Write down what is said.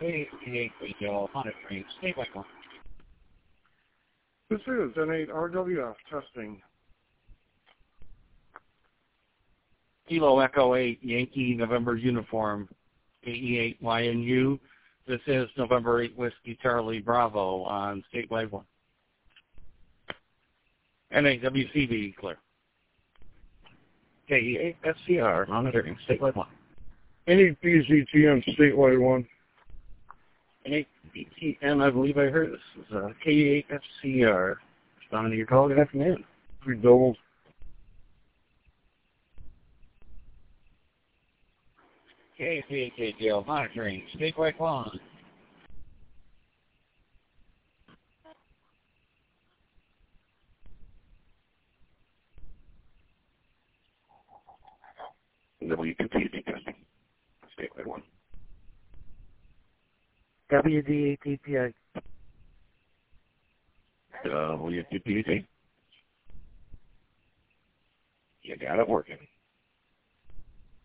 KA8 monitoring statewide one. This is N8RWF testing. Kilo Echo 8 Yankee November uniform AE8YNU. This is November 8 Whiskey Charlie Bravo on statewide one. NAWCB clear. KE8FCR monitoring statewide one. N8BZTM statewide one. N8BTM, I believe I heard this. This is KE8FCR. Responding to your call. Good afternoon. We doubled. KCHATL monitoring statewide one. WQPD testing statewide one. WDATPI. WQPD. You got it working.